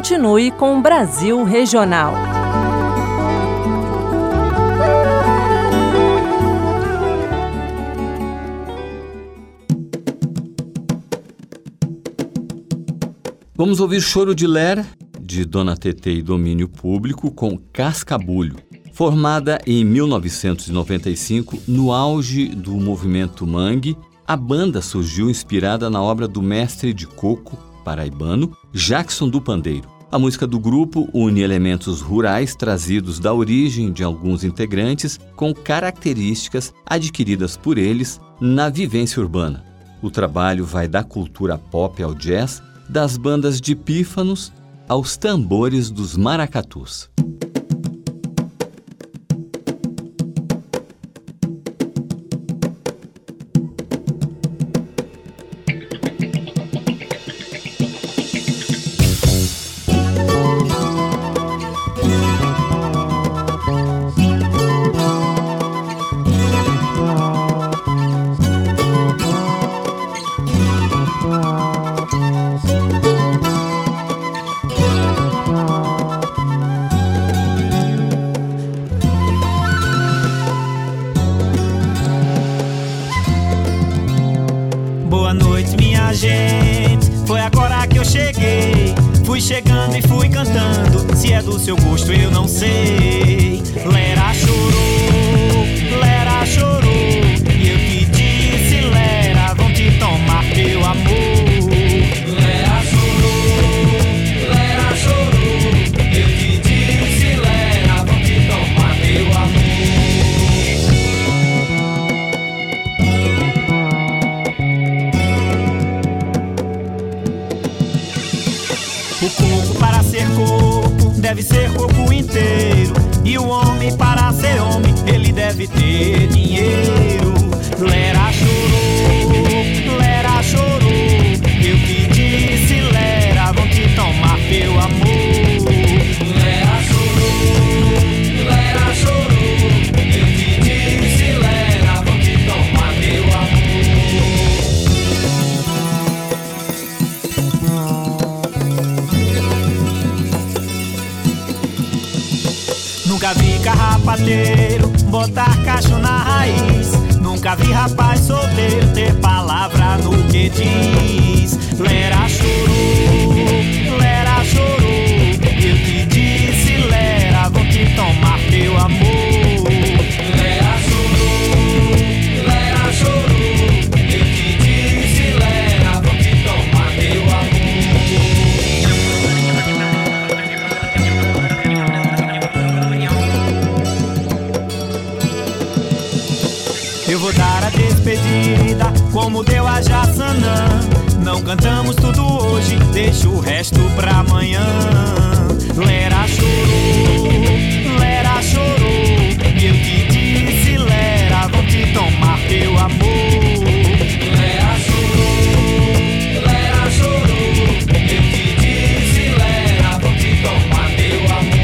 continue com o Brasil Regional. Vamos ouvir Choro de Ler, de Dona Tetê e Domínio Público, com Cascabulho. Formada em 1995, no auge do movimento mangue, a banda surgiu inspirada na obra do mestre de coco paraibano Jackson do Pandeiro. A música do grupo une elementos rurais trazidos da origem de alguns integrantes com características adquiridas por eles na vivência urbana. O trabalho vai da cultura pop ao jazz, das bandas de pífanos aos tambores dos maracatus. Gente, foi agora que eu cheguei. Fui chegando e fui cantando. Se é do seu gosto eu não sei. Lera chorou, e eu te disse, Lera, vão te tomar teu amor. Lera chorou, eu te disse, Lera, vão te tomar teu amor. O corpo para ser corpo deve ser corpo inteiro. E o homem para ser homem, ele deve ter dinheiro. Lera chorou, eu te disse, Lera, vão te tomar teu amor. Lera chorou, eu te disse, Lera, vão te tomar teu amor. Nunca vi carrapateiro botar cacho na raiz. Nunca vi rapaz solteiro ter palavra no que diz. Lera chorou, eu te disse, Lera, vão te tomar teu amor. Lera chorou, eu te disse, Lera, vão te tomar teu amor. Eu vou dar a despedida, como deu a Jaçanã. Não cantamos tudo hoje, deixa o resto pra amanhã. Lera chorou, e eu te disse, Lera, vão te tomar teu amor. Lera chorou, eu te disse, Lera, vão te tomar teu amor.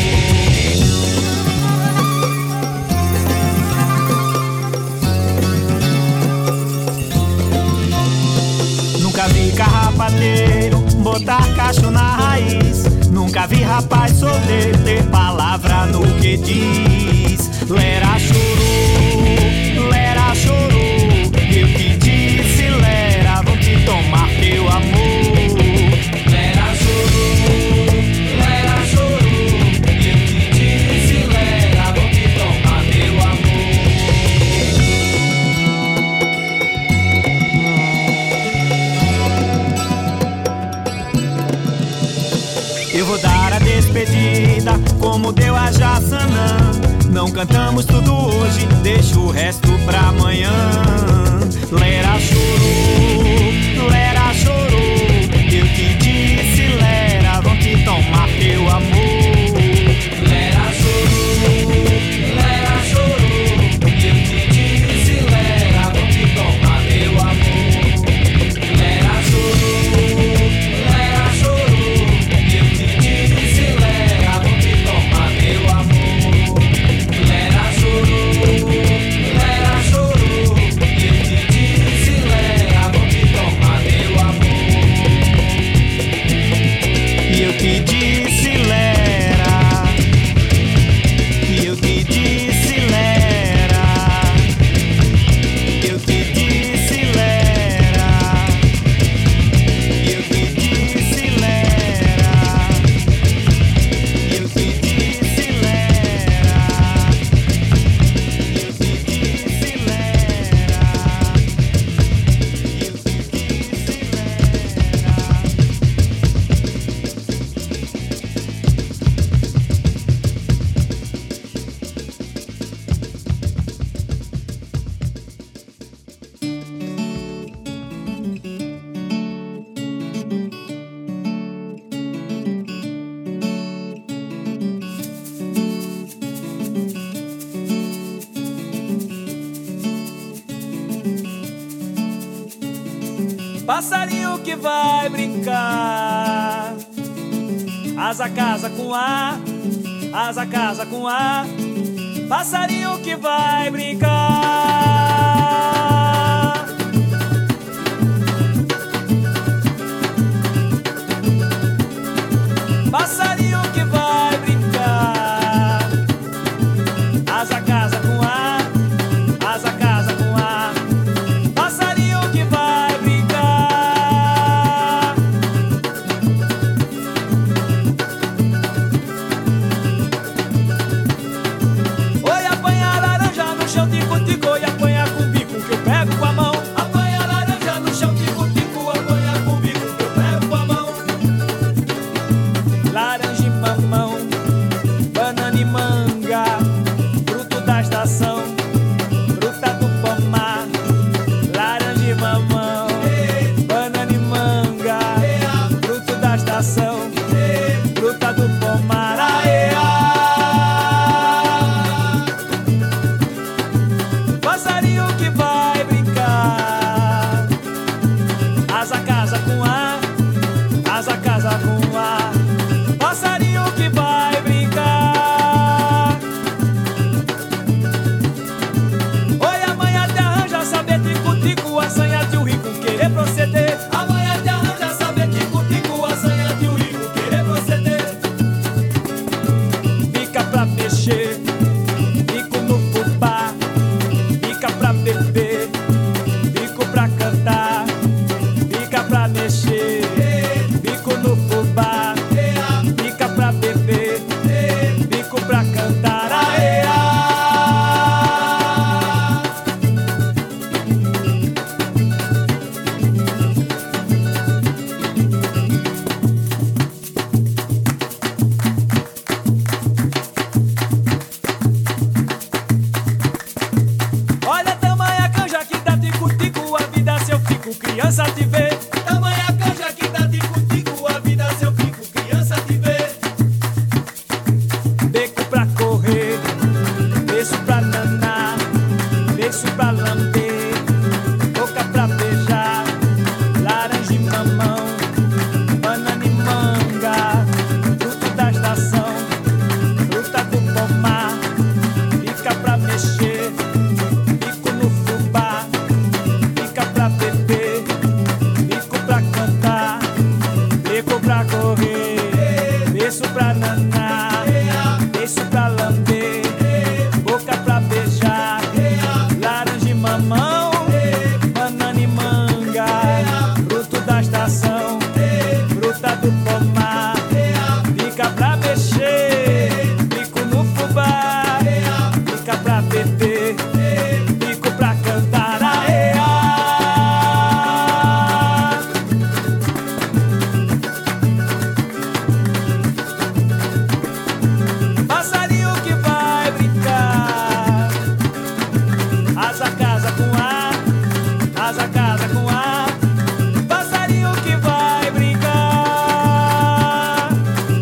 Nunca vi carrapateiro botar cacho na raiz. Nunca vi rapaz solteiro ter palavra no que diz. Lera chorou, eu te disse, Lera, vão te tomar teu amor. Lera chorou, eu te disse, Lera, vão te tomar teu amor. Eu vou dar a despedida, como deu a Jaçanã. Não cantamos tudo hoje, deixa o resto pra amanhã. Lera chorou, eu te disse, Lera, vão te tomar teu amor. Lera chorou, eu te disse, Lera, vão te tomar teu amor. Lera chorou, eu te disse, Lera, vão te tomar teu amor. Lera chorou, eu te disse, Lera, vão te tomar passarinho que vai brincar. Asa casa com A, asa casa com A, passarinho que vai brincar. Passarinho que vai brincar. Asa casa com A, asa casa com A, passarinho que vai brincar. Oi, apanha laranja no chão, tico-tico, e apanha com o bico que eu pego com a mão. Apanha laranja no chão, tico-tico, apanha com o bico que eu pego com a mão. Laranja e mamão, banana e manga, fruto da estação, fruta do pomar. Laranja e mamão, banana e manga, fruto da estação, fruta do pomar. Aê, passarinho que vai brincar. Asa casa com A, asa casa com A, passarinho que vai brincar. Oi, amanhã te arranja saber tico-tico, a sanha de um rico querer proceder. Amanhã te arranja saber tico-tico, a sanha de um rico querer proceder. Fica pra mexer, fico no fubá, fica pra beber, fico pra cantar, fica pra mexer, fico no fubá, fica pra beber, fico pra cantar. Aê, olha tamanha canja que dá tico-tico, a vida se eu fico criança te vê. Tamanha canja que dá tico-tico, a vida se eu fico criança te vê. Beco pra correr, beijo pra nanar, beijo pra lamber, boca pra beijar. Laranja e mamão, banana e manga, fruto da estação, fruta do pomar. Fica pra mexer, fico no fubá, fica pra beber, fico pra cantar, fico pra correr, beijo pra nanar, beijo pra lamber, boca pra beijar. Laranja e mamão, banana e manga, fruto da estação, fruta do pomar. Fica pra mexer, fico no fubá, fica pra beber, fico pra cantar. Aê, passarinho que vai brincar. Asa casa com A, asa casa com A, passarinho que vai brincar.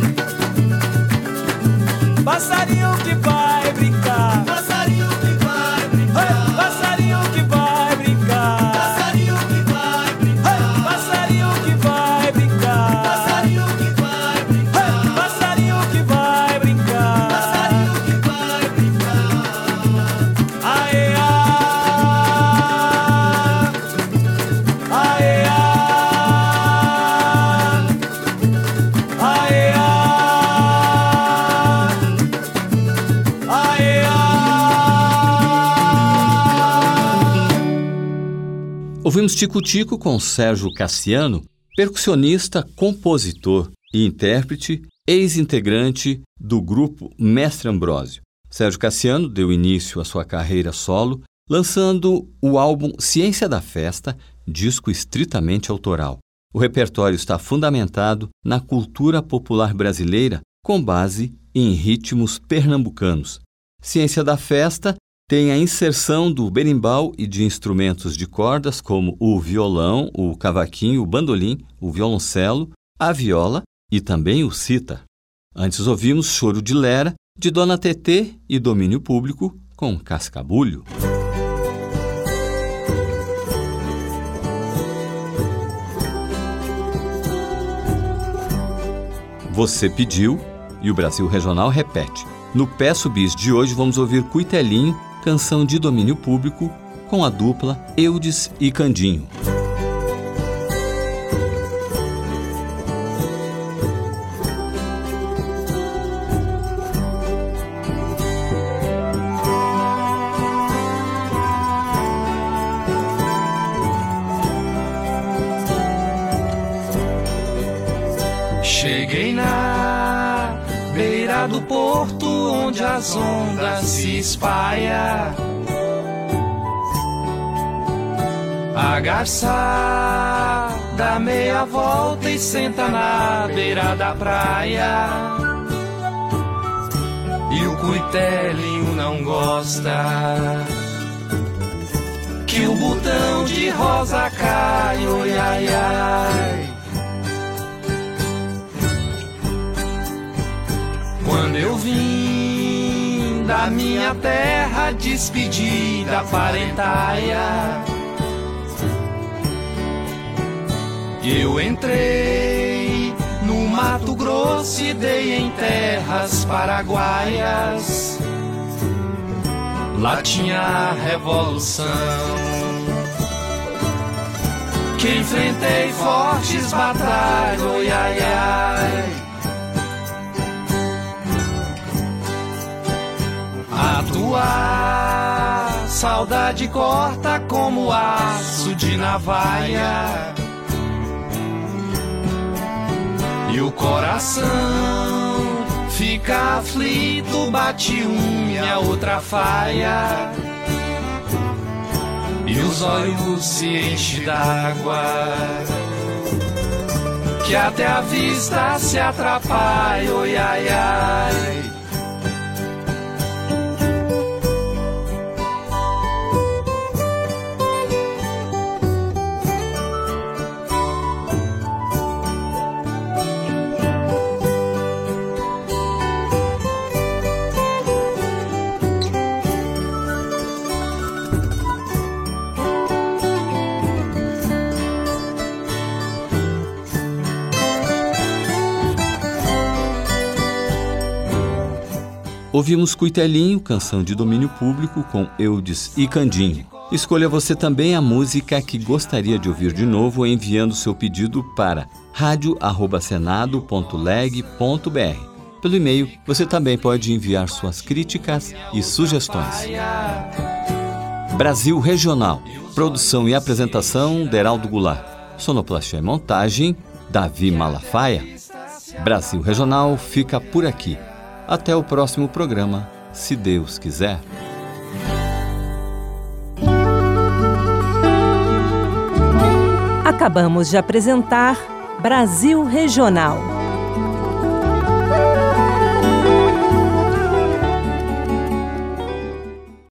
Passarinho que vai brincar. Passarinho que vai brincar. Passarinho que vai brincar. Passarinho que vai brincar. Passarinho que vai brincar. Passarinho que vai brincar. Passarinho que vai brincar. Passarinho que vai brincar. Aê, aê, aê, aê, aê. Ouvimos Tico-Tico com Sérgio Cassiano, percussionista, compositor e intérprete, ex-integrante do grupo Mestre Ambrósio. Sérgio Cassiano deu início à sua carreira solo, lançando o álbum Ciência da Festa, disco estritamente autoral. O repertório está fundamentado na cultura popular brasileira, com base em ritmos pernambucanos. Ciência da Festa tem a inserção do berimbau e de instrumentos de cordas como o violão, o cavaquinho, o bandolim, o violoncelo, a viola e também o sitar. Antes ouvimos Choro de Lera, de Dona Tetê e Domínio Público, com Cascabulho. Você pediu e o Brasil Regional repete. No Peço Bis de hoje vamos ouvir Cuitelinho, canção de domínio público, com a dupla Eudes e Candinho. Cheguei na beira do porto onde as ondas se espalham. A garça dá meia volta e senta na beira da praia. E o cuitelinho não gosta que o botão de rosa cai, oi, ai, ai. Quando eu vim da minha terra despedir da parentaia, eu entrei no Mato Grosso e dei em terras paraguaias. Lá tinha a revolução, que enfrentei fortes batalhas, oi, ai, ai. A tua saudade corta como aço de navalha, e o coração fica aflito, bate um e a outra falha, e os olhos se enchem d'água, que até a vista se atrapalha, oi, ai, ai. Ouvimos Cuitelinho, canção de domínio público, com Eudes e Candinho. Escolha você também a música que gostaria de ouvir de novo enviando seu pedido para radio@senado.leg.br. Pelo e-mail, você também pode enviar suas críticas e sugestões. Brasil Regional. Produção e apresentação, Deraldo Goulart. Sonoplastia e montagem, Davi Malafaia. Brasil Regional fica por aqui. Até o próximo programa, se Deus quiser. Acabamos de apresentar Brasil Regional.